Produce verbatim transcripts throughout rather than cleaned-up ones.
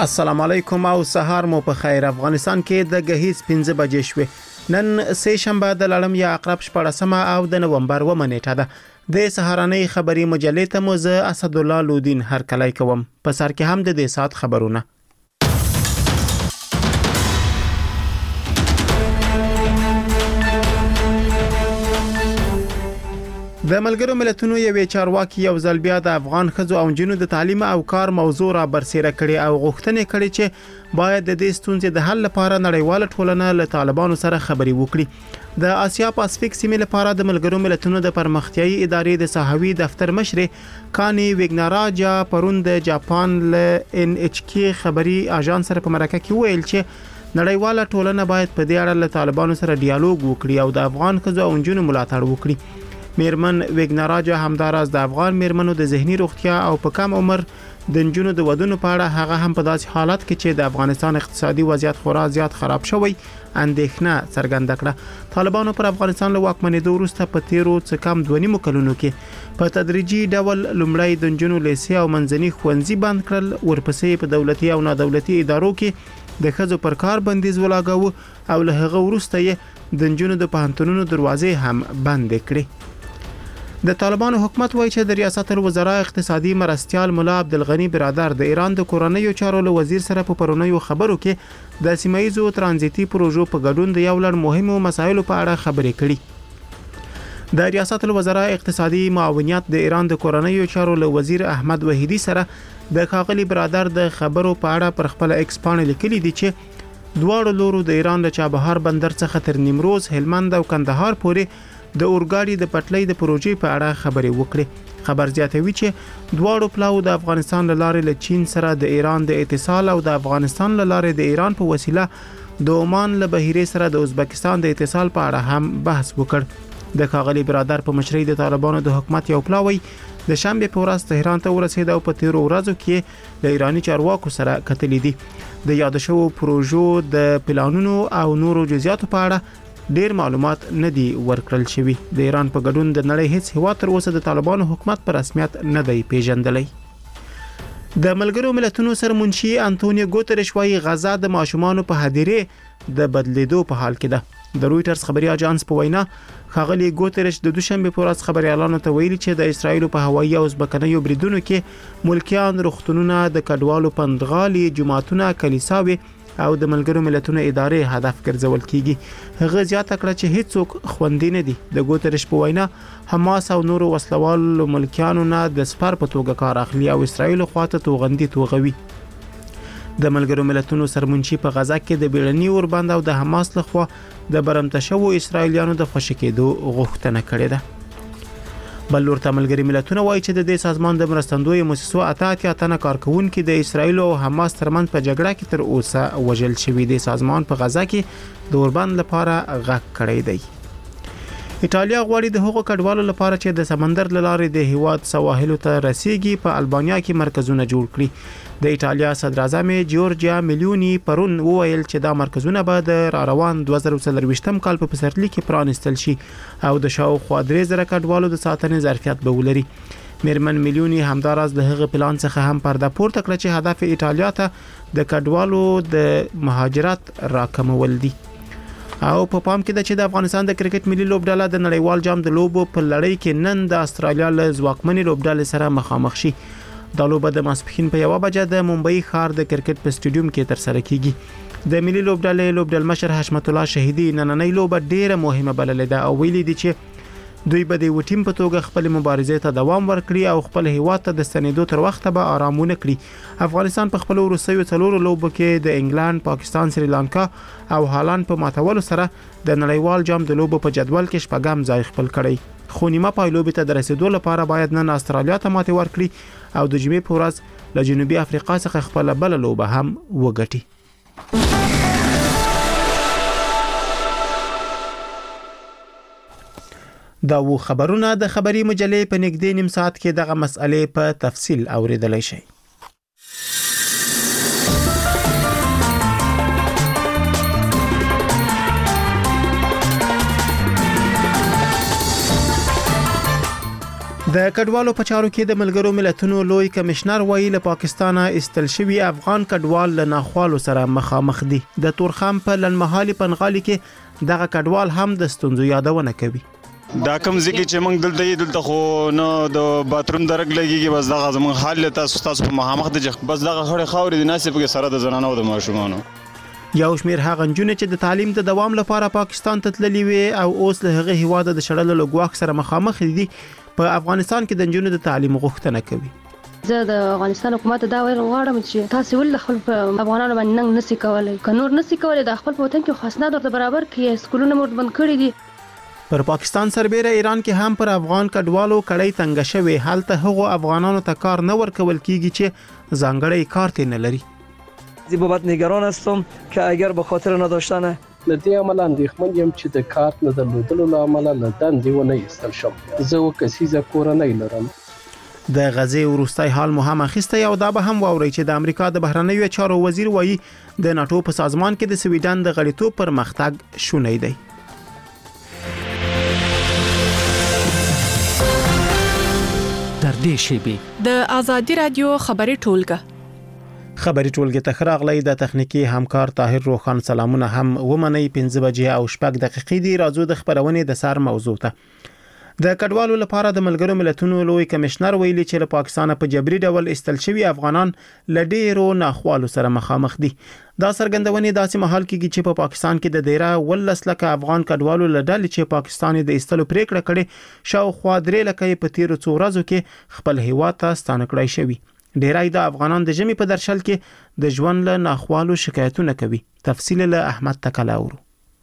السلام علیکم او سهار مو په خیر. افغانستان کې د غهیز پنځه بجې شوې. نن سه شنبه د لړم یا عقرب شپږمه او د نومبر اوومه نیټه ده. د سهارنۍ خبري مجلې ته مو زه اسد الله لودین هرکلی کوم. په سر کې هم د دې سات خبرونه. د ملګرو ملتونو یوې چارواکي یو ځل بیا د افغان ښځو او نجونو د تعلیم او کار موضوع را برسېره کړي او غوښتنې کړي چې باید د دې ستونزې د حل لپاره نړیواله ټولنه له طالبانو سره خبرې وکړي. د آسیا پاسفیک سیمې لپاره د ملګرو ملتونو د پرمختیایي ادارې د صحوي دفتر مشر کانی ویګناراجا پرون د جاپان له ان ایچ کی خبري اژانس سره په مرکه کې ویل چې نړیواله ټولنه باید په دې اړه له طالبانو سره ډیالوګ وکړي او د افغان ښځو او نجونو ملاتړ وکړي. میرمن ویګناراجا همداراز د افغان میرمنو د ذهني روغتیا او په کم عمر د نجونو د ودونو په اړه هغه هم په داسې حالت کې چې د افغانستان اقتصادي وضعیت خورا زیات خراب شوی اندېښنه څرګنده کړه. طالبانو پر افغانستان له واکمنېدو وروسته په تیرو څه کم دوه نیمو کلونو کې په تدریجي ډول لومړی د نجونو لیسې او منځني ښوونځي بند کړل، ورپسې په دولتي او نادولتي ادارو کې د ښځو پر کار بندیز ولاګاوه او له هغه وروسته یې د نجونو د پوهنتونونو دروازې هم بند کړې. د طالبانو حکومت وایي چې د ریاست الوزرا اقتصادي مرستيال مولا عبدالغنی برادر د ایران د کورنیو چارو له وزیر سره په پرونیو خبرو کې د سیمایزو ترانزیتي پروژو په ګډون د یو لړ مهمو مسایلو په اړه خبرې کړي. د ریاست الوزرا اقتصادي معاونیت د ایران د کورنیو چارو له وزیر احمد وحیدی سره د ښاغلي برادر د خبرو په اړه پر خپل ایکس باندې لیکلي دي چې دواړو لورو د ایران له چابهار بندر څخه تر نیمروز، هلمند او کندهار پورې د اورګاډي د پټلۍ د پروژې په اړه خبرې وکړي. خبر زیاتوي چې دواړو پلاو د افغانستان له لارې له چین سره د ایران د اتصال او د افغانستان له لارې د ایران په وسیله د عمان له بحیرې سره د ازبکستان د اتصال په اړه هم بحث وکړ. د ښاغلي برادر په مشرۍ د طالبانو د حکومت یو پلاوی د شنبه په ورځ تهران ته ورسېد او په تیرو ورځو کې د ایرانی چارواکو سره کتلې دي. د یاد شوو پروژو د پلانونو او نورو جزئیاتو په اړه ډیر معلومات نه دي ورکړل شوی. د ایران په ګډون د نړۍ هیڅ هیواد تر اوسه د طالبانو حکومت په رسمیت نه دی پیژندلی. د ملګرو ملتونو سرمنشي انټونیو ګوتریش وايي غزا د ماشومانو په هدیره د بدلیدو په حال کې ده. د رويټرز خبري اژانس په وینا ښاغلي ګوتریش د دوشنبه په ورځ خبريالانو ته ویلي چې د اسرایل په هوایي او ځمکنیو بریدونو کې ملکیان، روغتونونه، د کډوالو پندغالي، جماعتونه، کلیساوي او د ملګرو ملتونو ادارې هدف ګرځول کیږي. هغه زیاته کړه چې هیڅوک خوندي نه دي. د ګوتریش په وینا حماس او نورو وسلوالو ملکیانو نه د سپر په توګه کار اخلي او اسرایل خواته توغندي توغوي. د ملګرو ملتونو سرمنشي په غزا کې د بیړني اوربند او د حماس لخوا د برمته شوو اسرایلیانو د خوشی کېدو غوښتنه کړې ده. بل ورته ملګري ملتونه وایي چې د دې سازمان د مرستندوی موسسو اته اتیا تنه کارکونکو د اسرایل او حماس ترمنځ په جګړه کې تر اوسه وژل شوي دي. سازمان په غزا کې د اوربند لپاره غږ کړی دی. ایټالیا غواړي د هغو کډوالو لپاره چې د سمندر لارې د هیواد سواحل ته رسیږي په البانیا کې مرکزونه جوړ کړي. د ایټالیا صدر اعظم جورجیا میلونی پرون وویل چې دا مرکزونه به د راروان دوه زره څلرويشتم کال په پسرلي کې پرانستل شي او د شاوخوا درې زره کډوالو د ساتنې ظرفیت به ولري. میرمن میلونی همداراز د هغه پلان څخه هم پرده پورته کړ چې هدف ایټالیا ته د کډوالو د مهاجرت راکمول دي. او په پام کې ده چې د افغانستان د کرکټ ملي لوبډله د نړیوال جام د لوبو په لړۍ کې نن د استرالیا له ځواکمنې لوبډلې سره مخامخ شي. د لوبه د ماسپښین په یوه بجه د ممبئی ښار د کرکټ په سټیډیوم کې تر سره کیږي. د ملي لوبډلې لوبډل مشر حشمت الله شهیدی نننۍ لوبه ډیره مهمه بللې ده او ویلي دي چې دوی به د ټیم په توګه خپل مبارزې ته دوام ورکړي او خپل هیواد ته د ستنېدو تر وخته به آرامونه کړي. افغانستان په خپل وروستیو څلورو لوبو کې د انګلند، پاکستان، سریلانکا او هالند په ماتولو سره د نړیوال جام د لوبو په جدول کې شپږم ځای خپل کړی. خو نیمه پایلوبې ته د رسیدو لپاره باید نن استرالیا ته ماتې ورکړي او د جمعې په ورځ له جنوبي افریقا څخه خپل بل لوبه هم وګټي. دا و خبرونه د خبري مجلې په نږدې نیم ساعت کې دغه مسئلې په تفصیل اوریدلای شئ. د کډوالو په چارو کې د ملګرو ملتونو لوی کمشنر وایي له پاکستانه استل شوی افغان کډوال له ناخوالو سره مخامخ دي. د تورخم په لنمحالي پنغالي کې دغه کډوال هم د ستونزو یادونه کوي. دا کوم ځکه چې موږ دلته یې دلته خو نو د باتروم درک لګيږي، بس دغه زموږ حال تاسو تاسو په مخامخ دي، بس دغه خړې خاورې د ناسب کې سره د زنانو او د ماشومانو. یو شمیر هغه نجونې چې د تعلیم د دوام لپاره پاکستان ته تللي وي او اوس له هغه هیواده د شړلو لګواک سره مخامخ دي، په افغانستان کې د نجونو د تعلیم غوښتنه کوي. زه د افغانستان حکومت دا ویل غواړم چې تاسو ول خپل افغانانو باندې نن نسی کولای، کنور نسی کولای، د خپل وطن کې خاص نه درته برابر کې سکولونه مور بند کړی دي. پر پاکستان سربېره ایران کې هم پر افغان کډوالو کړی تنګ شوی، حالت هغه افغانانو ته کار نه ورکول کیږي چې ځانګړی کارت نه لري. زه بابت نگران هستم که اگر به خاطر نداشتن لدی عمل اندېښمن یم چې د کارت نه درلودلو له امله له دندې ونه ایستل شم. زه و کسیزه کورنۍ لرم. د غزې وروستۍ حال مو هم اخیسته او دا به هم واوري چې د امریکا د بهرنیو چارو وزیر وایي د ناتو په سازمان کې د سویډن د غړیتوب پر مختګ شونی دی. در دې شیبې د آزادي رادیو خبري ټولګه خبري ټولګه تخراغلی د تخنیکی همکار طاهر روخان سلامونه هم ومني پنځه بجې او شپږ دقیقې دی. راځو د خبرونې د سر موضوع ته. د کډوالو لپاره د ملګرو ملتونو لوی کمشنر ویلي چې له پاکستان په جبري ډول استل شوی افغانان له ډیرو ناخوالو سره مخامخ دي. دا څرګندونې داسې مهال کې چې په پاکستان کې د ډیره ولس لکه افغان کډوالو له ډلې چې پاکستان د استلو پریکړه کړې شاوخوا درې لکه په تیرو څو ورځو کې خپل هیواد ته ستانه کړی شوی. ډیرای د افغانان د جمی په درشل کې د ژوند له ناخوالو شکایتونه کوي. تفصیل له احمد تکلاورو.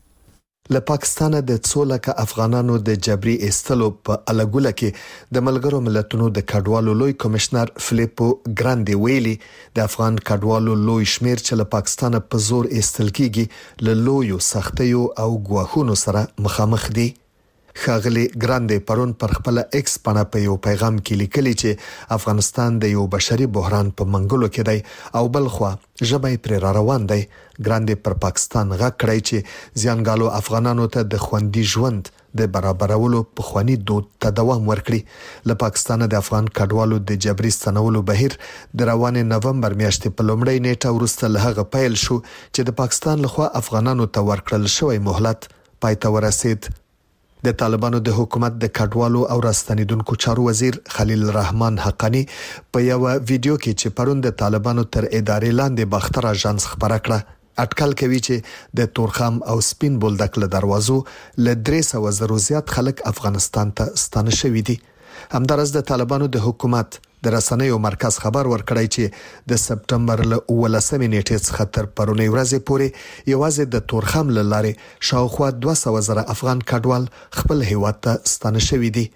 له پاکستان د څو لکه افغانانو د جبري استلو په الګوله کې د ملګرو ملتونو د کډوالو لوی کمشنر فلیپو ګراندي ویلي د افغان کډوالو لوی شمیر چې له پاکستان په زور استل کیږي له لوی سختیو او ګواښونو سره مخامخ دي. خاغلی ګراندي پرون پر خپل ایکس پاڼه په یو پیغام کې لیکلی چې افغانستان د یو بشري بحران په منګلو کې دی او بلخوا ژبې پر را روان دی. ګراندي پر پاکستان غږ کړی چې ځانګالو افغانانو ته د خوندي ژوند د برابرولو په خواني دود ته دوام ورکړي. له پاکستان د افغان کډوالو د جبري ستنولو بهیر د روان نومبر میاشتې په لومړۍ نیټه وروسته له هغه پیل شو چې د پاکستان لخوا افغانانو ته ورکړل شوی مهلت پای ته ورسید. د طالبانو د حکومت د کډوالو او راستنیدونکو چارو وزیر خلیل الرحمن حقانی په یو ویډیو کې چې پرون د طالبانو تر ادارې لاندې باختر اژانس خبره کړه اټکل کوي چې د تورخم او سپین بولدک له دروازو ل درې سوه زرو زیات خلک افغانستان ته ستانه شوي دي. همدارس د طالبانو د حکومت د رسنیو مرکز خبر ورکړی چې د سپټمبر له اولسمې نیټې څخه تر پرونی ورځې پورې یوازې د تورخم له لارې شاوخوا دوه سوه زره افغان کډوال خپل هیواد ته ستانه شوي دي.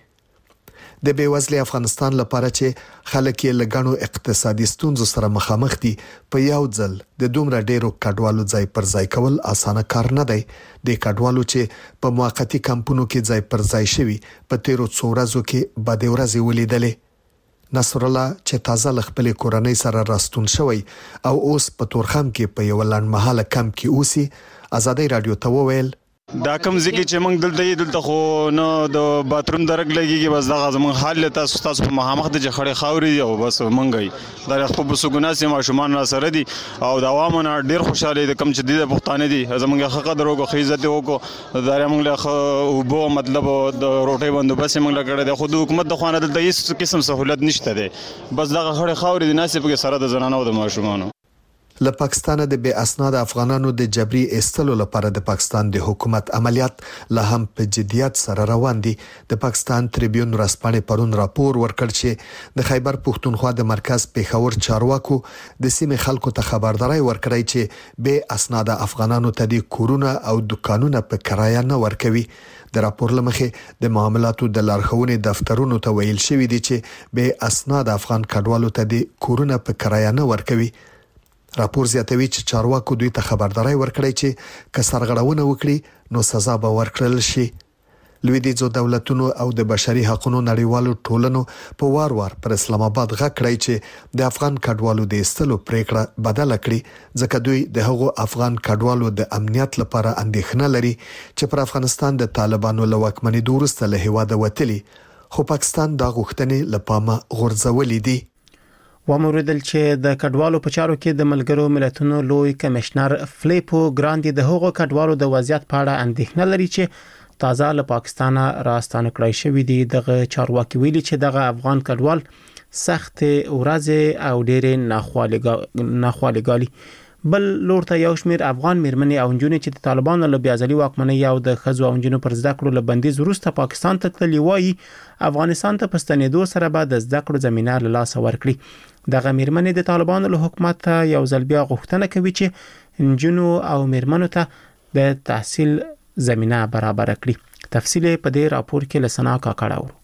د بیوزلي افغانستان لپاره چې خلک یې لګانو اقتصادي ستونزو سره مخامخ دي په یو ځل د دومره ډیرو کډوالو ځای پر ځای کول اسانه کار نه دی. د کډوالو چې په موقتی کمپونو کې ځای پر ځای شوي په تیرو څو ورځو کې بد ورځې ولیدلې. نصر الله چې تازه ل خپل کورنۍ سره راستون شوی او اوس په تورخم کې په یو لنډمهاله کمپ کې اوسي آزادۍ رادیو ته وویل دا کوم ځکه چې موږ دلته یې دلته خو نو د باتروم درک لګيږي، بس دغه زموږ حال تاسو تاسو په مخامخ د خړې خاورې او بس مونږ دا خپل بسګونه سي ماشومان را سره دي او د عوامو ډیر خوشاله دي کم چې د پښتانه دي زموږ حق دروغه خیزت وکړو دا موږ له او مطلب د روټي بندوبست موږ لګړې د خود حکومت د خوانه دلته هیڅ قسم سہولت نشته دي، بس دغه خړې خاورې د ناسب کې سره د زنانو او د ماشومانو. له پاکستان د بے اسناد افغانانو د جبري استلو لپاره د پاکستان د حکومت عملیات له هم په جديت سره روان دي. د پاکستان تریبیون رسپانې پرون راپور ورکړ چې د خیبر پښتونخوا د مرکز پیښور چارواکو د سیمې خلکو ته خبرداري ورکړی چې بے اسناد افغانانو ته د کورونه او دکانونه په کرایه نه ورکوي. د راپور لمخې د معاملاتو د لارښوونې دفترونو ته ویل شوی دی چې بے اسناد افغان کډوالو ته د کورونه په کرایه نه ورکوي. راپور زیاتوي چې چارواکو دوی ته خبرداري ورکړی چې که سرغړونه وکړي نو سزا به ورکړل شي. لویدیځو دولتونو او د بشري حقوقو نړیوالو ټولنو په وار وار پر اسلام آباد غږ کړی چې د افغان کډوالو د استلو پریکړه بدل کړي ځکه دوی د هغو افغان کډوالو د امنیت لپاره اندېښنه لري چې پر افغانستان د طالبانو له واکمنۍ وروسته له هیواده وتلي خو پاکستان دا غوښتنې لپاره غورځولې دي. وموردل چې د کډوالو په چارو کې د ملګرو ملتونو لوی کمشنر فلیپو ګراندي د هغو کډوالو د وضعیت په اړه اندېښنه لري چې تازه له پاکستان راستانه کړی شوی دی. دغه چارواکي ویلي چې دغه افغان کډوال سخت ورځې او ډېرې ناخوالګالي بل لور ته یو شمیر افغان میرمنې او نجونې چې د طالبانو له بیازلي واکمنۍ او د ښځو او نجونو پر زده کړو له بندیز وروسته پاکستان ته تللي وایي افغانستان ته په ستنېدو سره به د زده کړو زمینه له لاسه ورکړي. دغه میرمنې د طالبانو له حکومت ته یو ځل بیا غوښتنه کوي چې نجونو او میرمنو ته د تحصیل زمینه برابر کړي. تفصیل په دې راپور کې لسنا کاکړاو.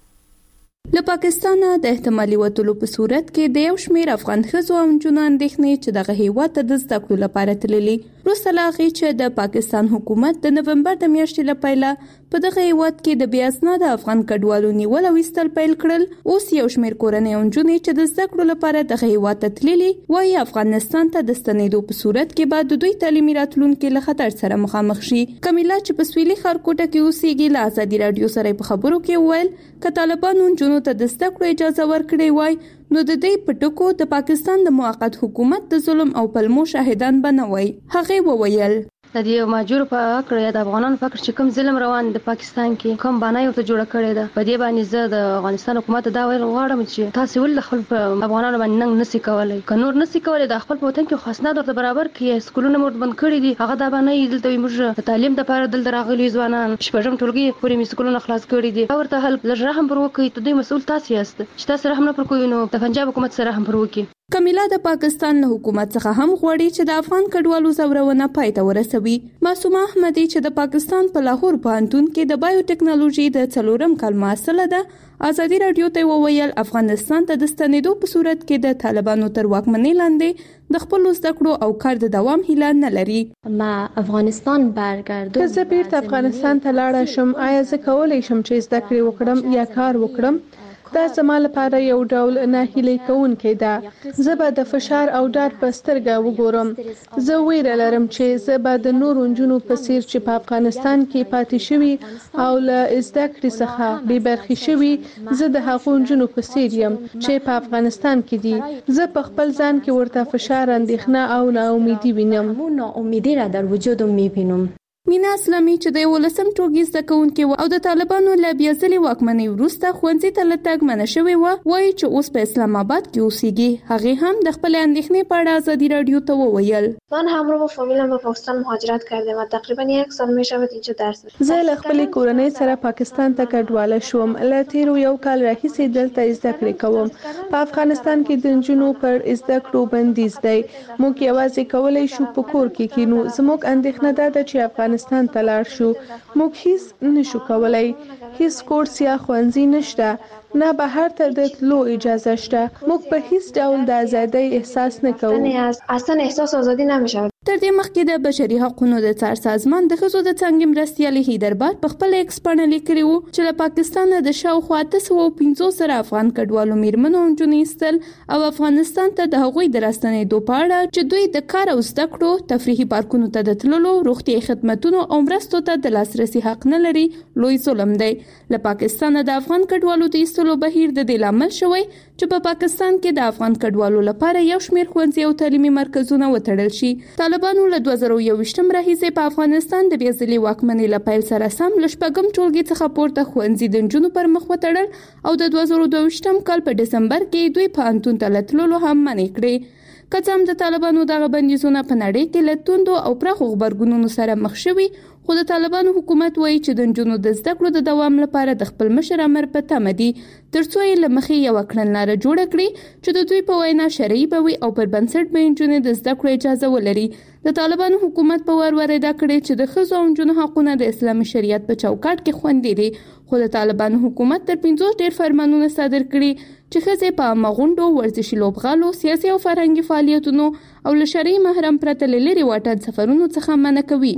له پاکستان د احتمالي وټلو په صورت کې د یو شمیر افغان ښځو او نجونو اندېښنې چې دغه هیواد ته د زده کړو لپاره تللي وروسته له هغې چې د پاکستان حکومت د نومبر د میاشتې له پیله په دغه هیواد کې د بې اسناده افغان کډوالو نیول او ایستل پیل کړل. اوس یو شمیر کورنۍ او نجونې چې د زده کړو لپاره دغه هیواد ته تللي وایي افغانستان ته د ستنېدو په صورت کې به د دوی تعلیمي راتلونکي له خطر سره مخامخ شي. کمیلا چې په سویلي ښارګوټه کې اوسېږي له ازادي راډیو سره په خبرو کې وویل که طالبانو نجونو ته د زده کړو اجازه ورکړې وای نو د دې په ټکو د پاکستان د موقت حکومت د ظلم او پلمو شاهدان به نه وای. هغې وویل د دې ماجور په اکړه یا د افغانانو په اکړه چې کوم ظلم روان د پاکستان کې کوم باندې ورته جوړه کړې ده په دې باندې زه د افغانستان حکومت دا ویل غواړم چې تاسو ول خپل افغانانو باندې نن نسی کولای قانون نسی کولای د خپل وطن کې خاصنه درته برابر کې سکولونه مور بند کړی دي هغه دا باندې دلته موږ تعلیم د لپاره دلته راغلي ځوانان شپږم ټولګي پورې می سکولونه خلاص کړی دي ورته هل لږ رحم پر وکړي ته دوی مسؤل تاسو یاست چې تاسو رحم نه پر کوی نو د پنجاب حکومت سره رحم پر وکړي. کمیلا د پاکستان له حکومت څخه هم غواړي چې د افغان کډوالو زورونه پای ته ورسوي. معصومه احمدي چې د پاکستان په لاهور پوهنتون کې د بایو ټیکنالوژي د څلورم کال محصله ده ازادي راډیو ته وویل افغانستان ته د ستنېدو په صورت کې د طالبانو تر واکمنۍ لاندې د خپل زده کړو او کار د دوام هیله نه لري. ما افغانستان برګردم که زه بیرته افغانستان ته لاړه شم آیا زه کولی شم چې زده کړې وکړم یا کار وکړم؟ دا زما لپاره یو ډول ناهیلي کوونکی ده. زه به د فشار او ډار په سترګه وګورم. زه ویره لرم چې زه به د نورو نجونو په څیر چې په افغانستان کې پاتې شوي او له زده کړې څخه بې برخې شوي زه د هغو نجونو په څیر یم چې په افغانستان کې دي. زه په خپل ځان کې ورته فشار اندېښنه او ناامیدي وینم. ناامیدی را در وجود میبینم. مینا اسلامي چې د یولسم ټولګي زده کوونکې وه او د طالبانو له بیازلي واکمنۍ وروسته ښوونځي ته له تګ منع شوې وه وایي چې اوس په اسلام آباد کې اوسېږي. هغې هم د خپلې اندېښنې په اړه ازادي راډیو ته وویل من همراه با فامیلم به پاکستان مهاجرت کردم و تقریبا یک سال میشود اینجا درس میخونم. زه له خپلې کورنۍ سره پاکستان ته کډواله شوم. له تیرو یو کال راهیسې دلته زده کړې کوم. په افغانستان کې د نجونو پر زده کړو بندیز دی. موږ یوازې کولی شو په کور کې کینو. زموږ اندېښنه دا ده چې افغانستان ته لاړ شو موږ هیڅ نشو کولای. هیڅ کورس یا ښوونځي نشته نه بهر ته د تلو اجازه شته. موږ په هیڅ ډول د ازادۍ احساس نه کوو. اصلا احساس آزادی نمیشه. تر دې مخکې د بشري حقوقو د څار سازمان د ښځو د څانګې مرستیالې هیدربار په خپل ایکس پاڼه لیکلي وو چې له پاکستانه د شاوخوا اته سوه پنځوس زره افغان کډوالو میرمنو او نجونې ایستل او افغانستان ته د هغوی د راستنېدو په اړه چې دوی د کار او زده کړو تفریحي پارکونو ته د تللو روغتیايي خدمتونو او مرستو ته د لاسرسي حق نه لري لوی ظلم دی. له پاکستانه د افغان کډوالو د ایستلو بهیر د دې لامل شوی چې په پاکستان کې د افغان کډوالو لپاره یو شمېر ښوونځي او تعلیمي مرکزونه وتړل شي. طالبانو له دوه زره یوویشتم راهیسې په افغانستان د بیازلي واکمنۍ له پیل سره سم له شپږم ټولګي څخه پورته ښوونځي د نجونو پر مخ وتړل او د دوه زره دوه ویشتم کال په ډسمبر کې دوی پوهنتون ته له تللو هم منع کړې. که څه هم د طالبانو دغه بندیزونه په نړۍ کې له توندو او پراخو غبرګونونو سره مخ شوي خو د طالبانو حکومت وایي چې د نجونو د زده کړو د دوام لپاره د خپل مشر امر په تمه دي تر څو یې له مخې یوه کړنلاره جوړه کړي چې د دوی په وینا شرعي به وي او پر بنسټ به نجونې د زده کړو اجازه ولري. د طالبانو حکومت په ور ور ادا کړی چې د ښځو او نجونو حقونه د اسلامي شریعت په چوکاټ کې خوندي دي خو د طالبانو حکومت تر پنځوس ډېر فرمانونه صادر کړي چې ښځې په عامه غونډو ورزشي لوبغالو سیاسي او فرهنګي فعالیتونو او له شرعي محرم پرته له لرې واټن سفرونو څخه منع کوي.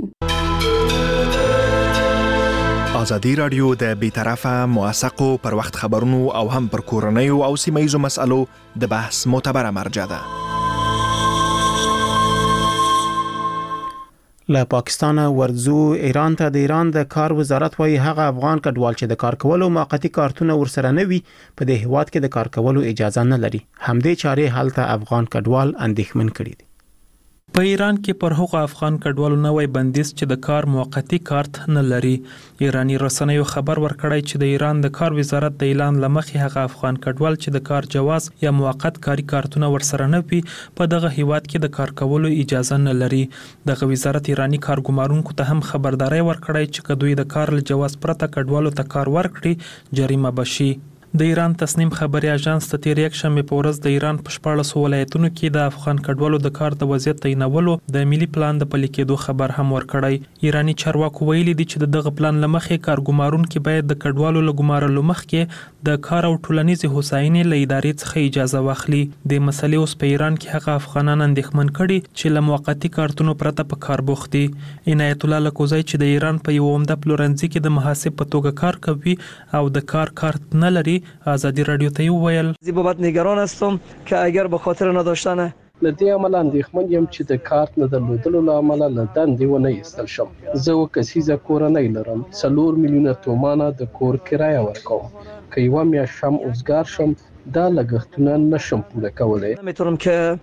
ازادي راډیو د بیطرفه موثقو پر وخت خبرونو او هم پر کورنیو او سیمه‌ییزو مسألو د بحث معتبره مرجع ده. له پاکستان ورزو ایران ته د ایران د کار وزارت وايي هغه افغان کډوال چې د کار کولو موقتی کارتونه ورسره نه وي په دې هیواد کې د کار کولو اجازه نه لري. همدې چارې حالت افغان کډوال اندېښمن کړي دي. په ایران کې پر هغو افغان کډوالو نوې بندیز چې د کار موقتی کارت نه لري. ایرانی رسنیو خبر ورکړی چې د ایران د کار وزارت د اعلان لمخې هغه افغان کډوال چې د کار جواز یا موقت کاری کارتونه ورسره نه وي په دغه هیواد کې د کار کولو اجازه نه لري. دغه وزارت ایرانی کارګمارونکو ته هم خبرداري ورکړی چې کدوې د کار له جواز پرته کډوالو ته کار ورکړي جریمه بشي. د ایران تصنیم خبري اژانس ته تیر یک شنبه په ورځ د ایران په شپاړس ولایتونو کې د افغان کډوالو د کار د وضعیت تعینولو د ملي پلان د پلي کېدو خبر هم ورکړی. ایرانی چارواکو ویلي دي چې دغه پلان لمخې کارګمارونکو باید د کډوالو له ګمارلو مخکې د کار او ټولنیزې هوساینې له ادارې څخه اجازه واخلي. د مسلې اوس په ایران کې هغه افغانان اندېښمن کړي چې له موقتی کارتونو پرته په کار بوخت دي. عنایت الله لکوزی چې د ایران په یو عمده پلورنځي کې د محاسب په توګه کار کوي او د کار کارت نه لري آزادی رادیو ته ویل زه بابت نگران هستم که اگر به خاطر نداشتن لدی عمل اندېښمن یم چې د کارت نه درلودلو له امله له دندې ونه ایستل شم. زه اوه کسیزه کورنۍ لرم. څلور میلیونه تومانه د کور کرایه ورکوم. که یوه میاشت هم اوزګار شم دا لګښتونه نشم پوره کولی. نمیتونم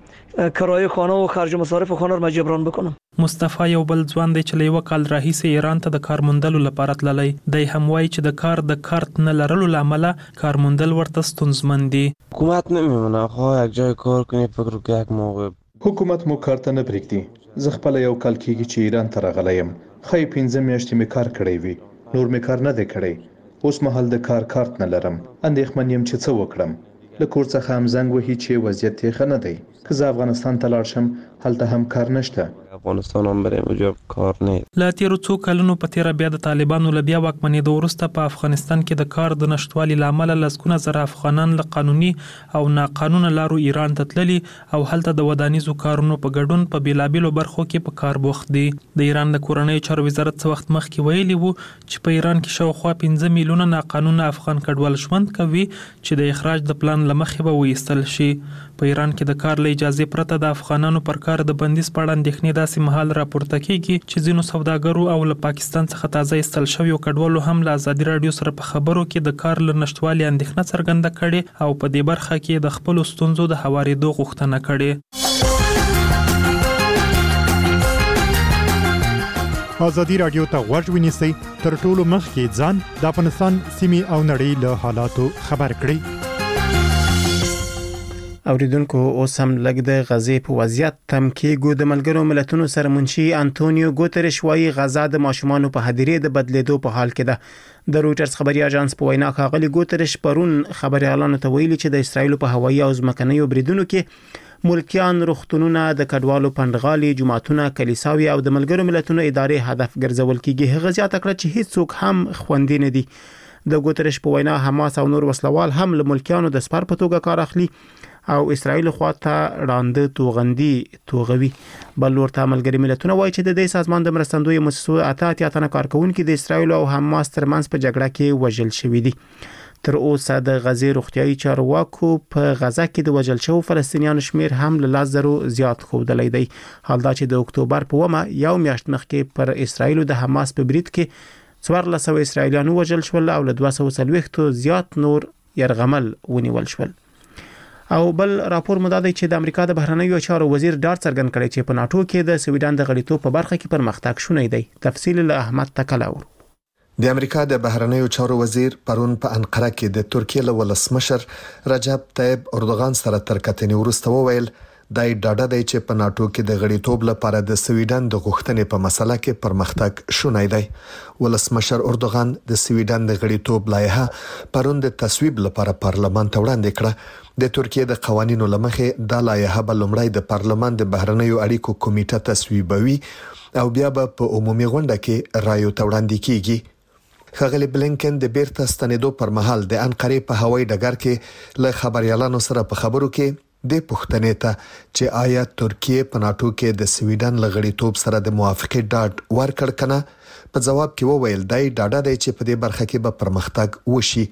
که کرایه خانه و خرج مصارف خانه رو جبران بکنم. مصطفی یو بل ځوان دی چې له یو کال راهیسې ایران ته د کار موندلو لپاره تللی دی. هم وایي چې د کار د کارت نه لرلو له امله کار موندل ورته ستونزمن دي. حکومت نمیمونه خو یک جای کار کنی فکر که یک موقع حکومت مو کار ته نه پرېږدي. زه خپله یو کال کېږي چې ایران ته راغلی یم. ښایي پنځه میاشتې مې کار کړی وي. نور مې کار نه دی کړی. اوس مهال د کار کارت نه لرم. اندېښمن یم چې څه وکړم. له کور څخه هم زنګ وهي چې وضعیت یې ښه نه دی. که زه افغانستان ته لاړ شم هلته هم کار نشته. افغانستان هم بریم اونجا کار نه. له تیرو څو کلونو په تیره بیا د طالبانو له بیا واکمنېدو وروسته په افغانستان کې د کار د نشتوالي له امله لسګونه زره افغانان له قانوني او ناقانونه لارو ایران ته تللي او هلته د ودانیزو کارونو په ګډون په بیلابیلو برخو کې په کار بوخت دي. د ایران د کورنیو چارو وزارت څه وخت مخکې ویلي وو چې په ایران کې شاوخوا پنځه میلیونه ناقانونه افغان کډوال ژوند کوي چې د اخراج د پلان له مخې به وایستل شي. په ایران کې د کار له اجازې پرته د افغانانو پر کار د بندیز په اړه اندېښنې داسې مهال راپورته کیږي چې ځینو سوداګرو او له پاکستان څخه تازه ایستل شویو کډوالو هم له ازادي رادیو سره په خبرو کې د کار له نشتوالي اندېښنه څرګنده کړې او په دې برخه کې د خپلو ستونزو د هوارېدو غوښتنه کړې. ازادي رادیو ته غوږ ونیسئ تر ټولو مخکې ځان د افغانستان سیمې او نړۍ له حالاتو خبر کړئ. اوریدونکو اوس هم لږ د غزې په وضعیت تم کېږو. د ملګرو ملتونو سرمنشي انټونیو ګوتریش وايي غزا د ماشومانو په هدیرې د بدلیدو په حال کې ده. د رويټرز خبري اژانس په وینا ښاغلي ګوتریش پرون خبريالانو ته ویلي چې د اسرایل په هوایي او ځمکنیو بریدونو کې ملکیان روغتونونه د کډوالو پندغالي جماعتونه کلیساوي او د ملګرو ملتونو ادارې هدف ګرځول کیږي. هغه زیاته کړه چې هیڅوک هم خوندې نه دي. د ګوتریش په وینا حماس او نور وسلوال هم له ملکیانو د سپار په توګه کار اخلي او اسرائیل خواته وړاندې توغندي توغوي. بل ورته ملګری ملتونه وایي چې د دې سازمان د مرستندوی مؤسسو اته اتیا تنه کارکونکو د اسرائیل او حماس ترمنځ په جګړه کې وژل شوي دي. تر اوسه د غزې روغتيایي چارواکو په غزا کې د وژل شوو فلسطینیانو شمیر هم له لاس زرو زیات ښودلی دی. حال دا چې د اکتوبر په اومه یو میاشت مخکې پر اسرائیل د حماس په برید کې څوارلس سوه اسرائیلیان وژل شول او له دوه سوه څلوېښتو زیات نور یرغمل ونیول شول. او بل راپور مدادي چې د امریکا د بهرنیو چارو وزیر ډار څرګند کړي چې په ناتو کې د سویډن د غړیتوب په برخه کې پرمختګ شونی دی. تفصیل له احمد تکلاور. د امریکا د بهرنیو چارو وزیر پرون په انقره کې د ترکیه له ولسمشر رجب طیب اردوغان سره تر کتنې وروسته وویل دای ډاډه دی چې په ناتو کې د غړیتوب لپاره د سویډن د غوښتنې په مسله کې پرمختګ شونی دی. ولسمشر اردوغان د سویډن د غړیتوب لایحه پرون د تصویب لپاره پارلمان ته وړاندې کړه. د ترکیه د قوانینو لمخې د لایحه په لومړی د پارلمان د بهرنیو اړیکو کمیټه تصویبوي او بیا به په عمومي غونډه کې رایو ته وړاندې کیږي. ښاغلي بلینکن د بیرته ستنېدو پر مهال د انقرې په هوایي ډګر کې له خبريالانو سره په خبرو کې د پښتنې ته چې آیا ترکیه په ناتو کې د سویډن لغړیتوب سره د موافقې ډاډ ورکړ کنه په جواب کې وویل دای ډاډه دی چې په دې برخه کې به پرمختګ وشي.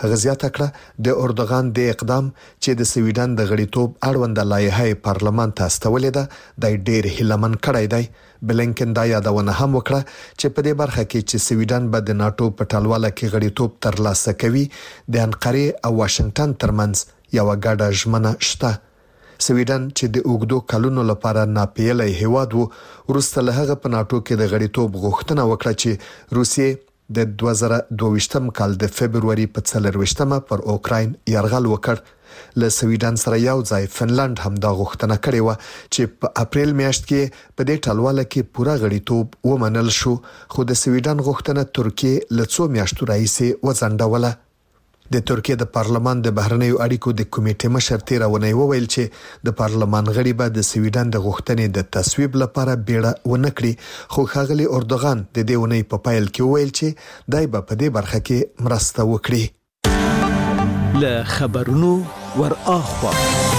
هغه زیاته کړه د اردوغان د اقدام چې د سویډن د غړیتوب اړوند لایحه پارلمان ته استولې ده د ډیر هیلمن کړی دی. بلینکن دا یادونه هم وکړه چې په دې برخه کې چې سویډن به د ناتو په ټلواله کې غړیتوب ترلاسه کوي د انقره او واشنگټن ترمنځ یو ګډه ژمنه شته. سویډن چې د اوګدو کلونو لپاره ناپیلې هیواد وو ورسته له هغه په ناتو کې د غړیتوب غوښتنه وکړه چې روسیې د دوه زره دوه ویشتم کال د فبرवरी په څلرويشتمه پر اوکراین یرغل وکړ. له سویډن سره یو ځای فنلند هم دا غوښتنه کړې و چې په اپریل میاشت کې په دې ټلواله کې پوره غړیتوب ومنل شو، خو د سویډن غوښتنه ترکیه له څو میاشتو راهیسې وځنډوله. د ترکیه د پارلمان د بهرنیو اړیکو د کمیټې مشر تیرونه وویل چې د پارلمان غړي به د سویډن د غوښتنې د تصویب لپاره بیړه ونه کړي، خو ښاغلي اردوغان د دې ونې په پایل کې وویل چې دای به په دې برخه کې مرسته وکړي. له خبرونو ور اخوا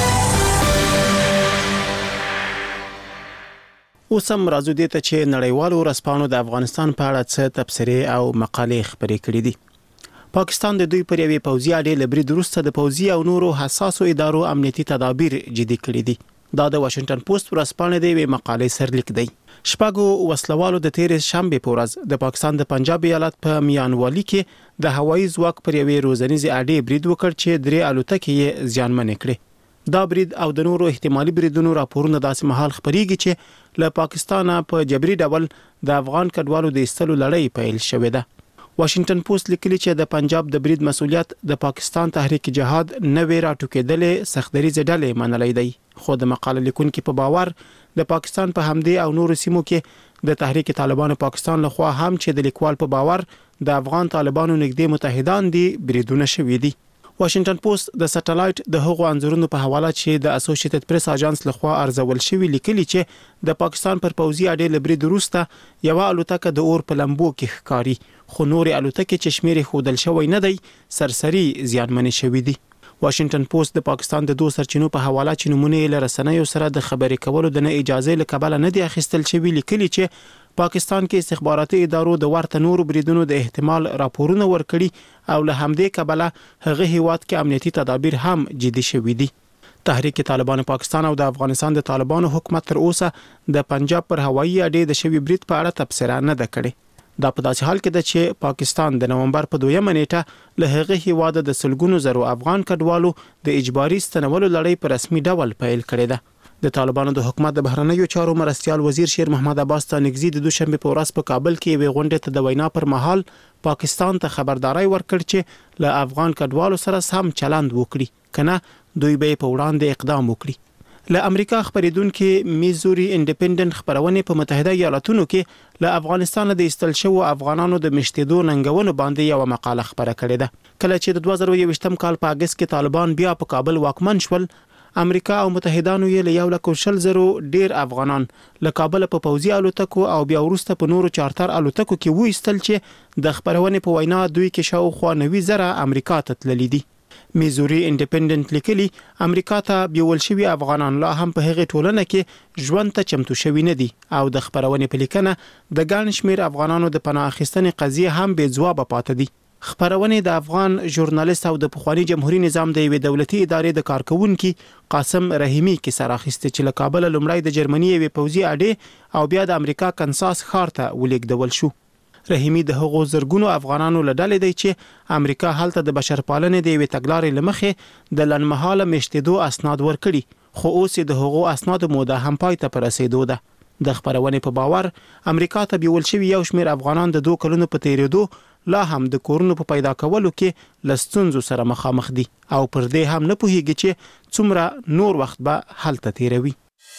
اوسم راځو دې ته چې نړیوالو رسپانو د افغانستان په اړه څه تبصرې او مقالې خبرې کړې دي. پاکستان د دوی پر یوې پوځي اډې له برید وروسته د پوځي او نورو حساسو ادارو امنیتي تدابیر جدي کړي دي. دا د واشنگټن پوسټ ورسپانې د یوې مقالې سرلیک دی. شپږو وسلوالو د تیرې شنبه په ورځ د پاکستان د پنجاب ایالت په میانوالي کې د هوایي ځواک پر یوې روزنیزې اډې برید وکړ چې درې الوتکې یې زیانمن کړې. دا برید او د نورو احتمالي بریدونو راپورونه داسې مهال خبريږي چې له پاکستانه په جبري ډول د افغان کډوالو د ایستلو لړۍ پیل شوې ده. واشنگټن پوسټ لیکلی چې د پنجاب د برید مسولیت د پاکستان تحریک جهاد نوې راټوکېدلې سختدریزه ډلې منلې دی، خو د مقاله لیکونکو په باور د پاکستان په همدې او نورو سیمو کې د تحریک طالبان پاکستان لخوا هم چې د لیکوال په باور د افغان طالبانو نږدې متحدان دي بریدونه شوې دي. واشنگټن پوسټ د سټلایټ د هغو انځورونو په حواله چې د اسوسییټډ پریس اژانس لخوا ارزول شوی لیکلي چې د پاکستان پر پوځي اډې لبرید وروسته یو الوتکه د اور په لمبو کې ښکاری، خو نورې الوتکې چې شمیر خودل شوی نه دی سرسری زیانمنې شوې دي. واشنگټن پوسټ د پاکستان د دوه سرچینو په حواله چې نمونه له رسنیو سره د خبرې کولو د نه اجازه لکبل نه دی اخیستل شوی لیکلي چې پاکستان کې استخباراتي ادارو د ورته نورو بریدونو د احتمال راپورونه ورکړي او له همدې کبله هغه هیواد کې امنیتي تدابیر هم جدي شوي دي. تحریک طالبان پاکستان او د افغانستان د طالبانو حکومت تر اوسه د پنجاب پر هوایي اډې د شوی برید په اړه تبصره نه ده کړې. دا په داسې حال کې ده چې پاکستان د نومبر په دویمه نیټه له هغه هیواد د سلګونو زرو افغان کډوالو د اجباري ستنولو لړۍ په رسمي ډول پیل کړې ده. د طالبانو د حکومت د بهرنیو چارو مرستيال وزیر شیر محمد عباس تانګزی د دوشنبه په ورځ په کابل کې یوه غونډه ته د وینا پر مهال پاکستان ته خبرداري ورکړ چې له افغان کډوالو سره سم چلند وکړي کنه دوی به په وړاندې اقدام وکړي. له امریکا خبرېدونکو میزوري انډیپندنت خبرونه په متحده ایالاتونو کې له افغانستان د استل شو افغانانو د مشتیدو ننګونو باندې یو مقاله خبره کړې ده. کله چې د دوه زره یوویشتم کال په اگست کې طالبان بیا په کابل واکمن شول، امریکا او متحدانو یې له یو لک شل زرو ډیر افغانان له کابل په پوځي الوتکو او بیا وروسته په نورو چارتر الوتکو کې وېستل چې د خبرونه په وینا دوی کې شاوخوا نوي زره امریکا ته تللي دي. میزوري انډیپندنت لیکلي امریکا ته بیول شوی افغانان لا هم په هغه ټولنه کې ژوند ته چمتو شوی نه دي او د خبرونه په لیکنه د ګڼ شمیر افغانانو د پناه اخیستنې قضیه هم بې ځواب پاتې دي. خبرونه د افغان ژورنالیست او د پخوانی جمهوریت نظام د یوې دولتي ادارې د کارکونکو قاسم رحیمی کې سره اخیسته چې له کابل لومړی د جرمني یوې پوځي اډې او بیا د امریکا کنساس ښار ته ولیږدول شو. رحیمی د هغو زرګونو افغانانو له ډلې دی چې امریکا هلته د بشرپالنې د یوې تګلارې لمخې د لنمحاله مشتیدو اسناد ورکړي، خو اوس د هغو اسناد موده هم پای ته رسیدو ده. د خبرونه په باور امریکا ته بیول شوی یو شمیر افغانان د دوه کلونو په تیریدو لا هم د کورونو په پیدا کولو کې لستونزو سره مخامخ دي او پر دې هم نه پوهیږي چې څومره نور وخت به حالت تیروي.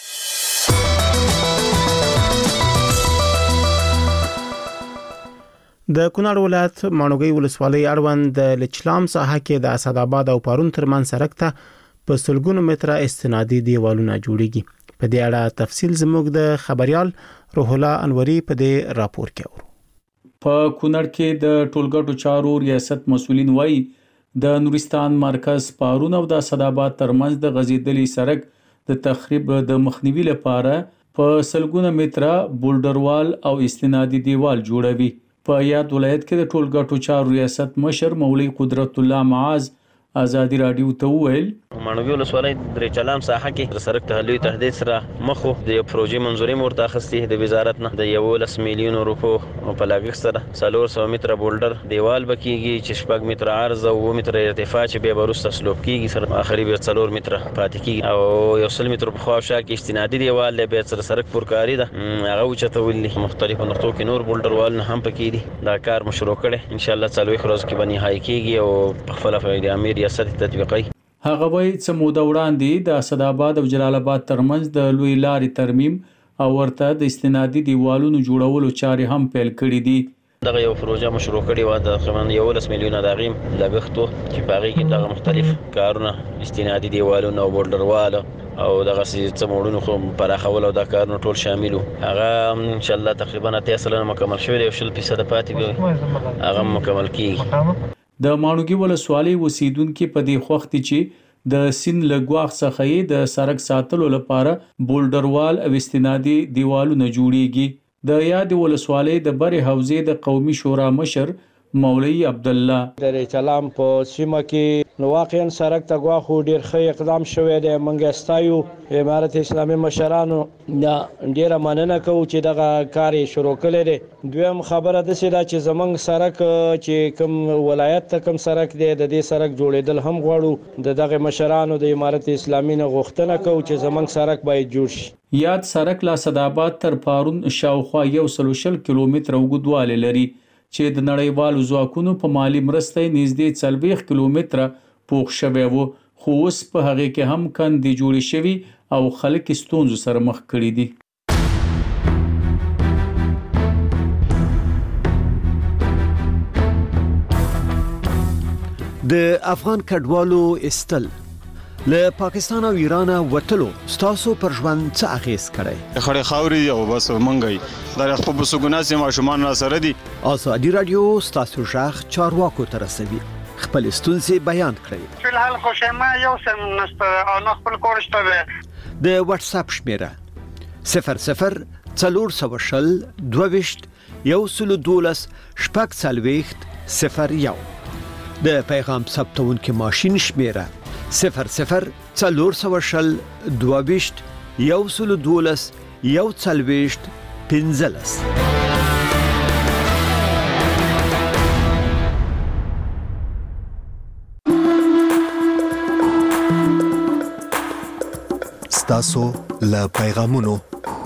د کونړ ولایت ماڼوګي ولسوالۍ اړوند د لچلام ساحه کې د اسداباد او پارون ترمن سړک ته په سلګونو متره استنادي دیوالونه جوړیږي. په دې اړه تفصیل زموږ د خبريال روح الله انوري په دې راپور کې اورو. په کونړ کې د ټولګټو چارو ریاست مسولین وایي د نورستان مرکز پارون او د اسداباد ترمنځ د غزیدلي سړک د تخریب د مخنیوي لپاره په سلګونه متره بولډروال او استنادي دیوال جوړوي. په یاد ولایت کې د ټولګټو چارو ریاست مشر مولوي قدرت الله معاذ ازادي رادیو ته وویل مانوي ولسوالۍ درې چلام ساحه کې د سړک تحلیل تهدید سره مخو د یو پروژې منځوري مرته اخیستې د وزارت نه د یولس میلیون روپو په لاګښت سره څلور سوه متره بولډر دیوال بکیږي چې شپږ متره عرض او اووه متره ارتفاع چې بیا وروسته سلوپ کیږي سره اخري بیا څلور متره پاتې کیږي او یو سل متره په خوا شا کې استنادي دیوال له بیا سره سړک پورکاری ده هغه اوچته ولې مختلفو نقطو کې نور بولډر وال نه هم پکې دي دا کار مشروع کړي ان شاء الله څلوي خروز کې بني هاي کیږي او په خپل فایده امیر ریاست تطبیقي. هغه وایي څه موده وړاندې د اسداباد او جلال آباد ترمنځ د لوی لارې ترمیم او ورته د استنادي دیوالونو جوړولو چارې هم پیل کړې دي. دغه یو پروژه مشروع کړې و د تقریبا یولس میلیونه د غیم لګښت چې په هغې کې دغه مختلف کارونه استنادي دیوالونه او بولډر وال او دغه څه موډونه خو پراخول او دا کارونه ټول شامل وو. هغه ان شاء الله تقریبا اتیا سلنه مکمل شوی دی او شل فیصده پاتې دی هغه مکمل کیږي. د ماڼوګي ولسوالۍ اوسیدونکو په دې وخت چې د سین لګواخ څخه د سړک ساتلو لپاره بولډر وال او استنادي دیوالونه جوړیږي. د یاد ولسوالۍ د بری حوزې د قومي شورا مشر مولوي عبد الله د چلام په سیمه کې نو واقعا سړک ته غواخو ډیر ښه اقدام شوی دی. منګ استایو امارت اسلامي مشرانو دا ډیره مننه کوو چې دغه کار شروع کړی دی. دویم خبره د سیدا چې زمنګ سړک چې کوم ولایت ته کوم سړک دی د دې سړک جوړېدل هم غواړو د دغه مشرانو د امارت اسلامي نه غوښتنه کوو چې زمنګ سړک باید جوړ شي. یاد سړک لا صداباد تر پارون شاوخوا یو سل شل کیلومتره اوږدوالی لري چې د نړیوالو ځواکونو په مالی مرسته نږدې څلوېښت کیلومتره پوخ شوی و خو اوس په هغې کې هم کندې جوړې شوي او خلک ستونزو سره مخ کړي دي. د افغان کډوالو استل له پاکستان او ایران وټلو ستاسو پر ژوند څه اغیز کړی؟ خړې خاوري او بس منګي دا خپل بسګوناسي ماشومان را سره دي. ازادي رادیو ستاسو ژغ چارواکو ته رسوي. خپل ستونزې بیان کړئ. فلحال خو شمه یو سم نسته او نه خپل کورشته ده. د واتس اپ شمیره صفر صفر څلور سوه شل دوه ویشت یو سل دولس شپږ څلوېښت صفر یو. د پیغام ثبتونکو ماشین شمیره صفر صفر څلور سوه شل دوه ویشت یو سل دولس یو څلوېښت پنځلس. ستاسو له پیغامونو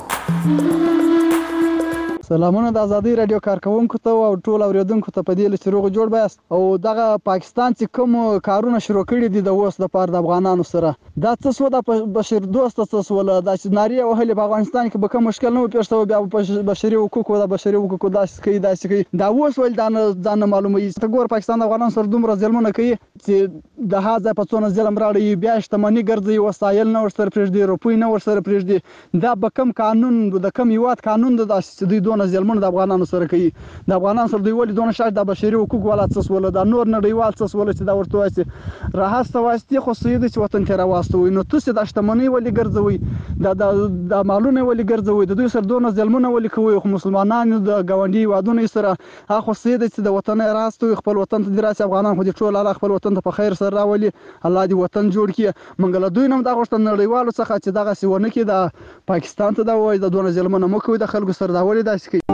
سلامونه د ازادي رادیو کارکونکو ته او ټول اوریدونکو ته په دې لچ روغ جوړ بیاست او دغه پاکستان چې کوم کارونه شروع کړي دي د اوس د پاره د افغانانو سره دا څه سو د بشر دوست څه سو له د ناری او هلي په افغانستان کې به کوم مشکل نه پیښته بیا په بشري حقوقو د بشري حقوقو داسې کوي داسې کوي دا اوس ول دا نه معلومه ته ګور پاکستان د افغانانو سره دومره ظلمونه کوي چې د هاذا په څونه ظلم راړي بیا شتمنۍ ګرځي وسایل نه ورسره پرېږدي روپۍ نه ورسره پرېږدي دا به کوم قانون د کوم یوات قانون د داسې دوی دونه ظلمونه د افغانانو سره کوي د افغانانو سره دوی ولې دونه شاید د بشري حقوق ولا څه ولا د نور نړیوال څه ولا چې دا ورته وایي راهسته واسطي خو سید چې وطن ته راوستوي نو تاسو د شتمنۍ ولې ګرځوي د د مالونه ولې ګرځوي د دوی سره دونه ظلمونه ولې کوي خو مسلمانانو د غونډي وادونه سره هغه سید چې د وطن راستوي خپل وطن ته دراسي افغانان خو دې ټول الله خپل وطن ته په خیر سره راولي الله دې وطن جوړ کړي منګل دوی نوم دا غوښتل نړیوالو څخه چې دغه سیونه کې د پاکستان ته دا وایي د دونه ظلمونه مو کوي د خلکو سره دا ولې داسې کوي.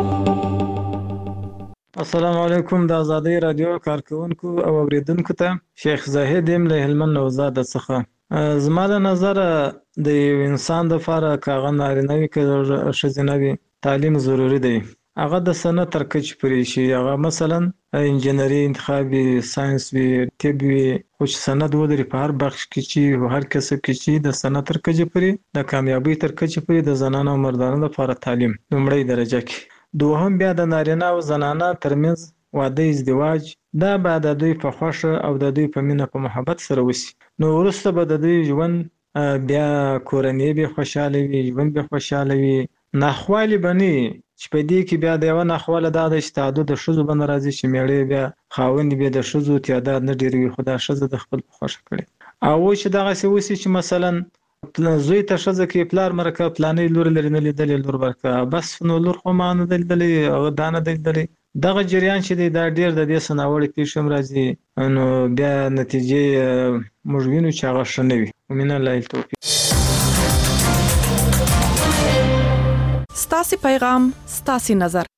السلام علیکم د ازادي رادیو کارکونکو او اوریدونکو ته شیخ زاهد یم له هلمند نوزاد څخه. زما له نظر د یو انسان د لپاره کاغه نارینه وي که ښځینه وي تعلیم ضروری دی. هغه د سنت تر کچې پورې شي هغه مثلا انجینری انتخابي ساينس وي طب وي خو چې سند ودرې په هر بخش کې چې هر کسب کې چې د سنت تر کچې پورې د کامیابی تر کچې پورې د زنانو او مردانو لپاره تعلیم لومړی درجه کې. دوهم بیا د نارینه او زنانه ترمنځ واده ازدواج دا به د دوی په خوښه او د دوی په مینه په محبت سره وشي نو وروسته به د دوی ژوند بیا کورنۍ به خوشاله وي ژوند به خوشاله وي ناخوالې به نه چې په دې کې بیا د یوه ناخواله دا ده چې تعدد د ښځو به نه راځي چې میړه بیا خاوند بیا د ښځو تعداد نه ډېر وي خو دا ښځه د خپل په خوښه کړي او چې دغسې وشي چې مثلا زوی ته ښځه کې پلار مرکه پلانې لور لري نه لیدلې لور ورکه بس نو لور خو ما نه دی لیدلې هغه دا نه دی لیدلې دغه جریان چې دی دا ډیر د دې سناوړي پیښ هم راځي نو بیا نتیجې موږ وینو چې هغه ښه نه وي. ومن الله التوفیق. ستاسو پیغام ستاسو نظر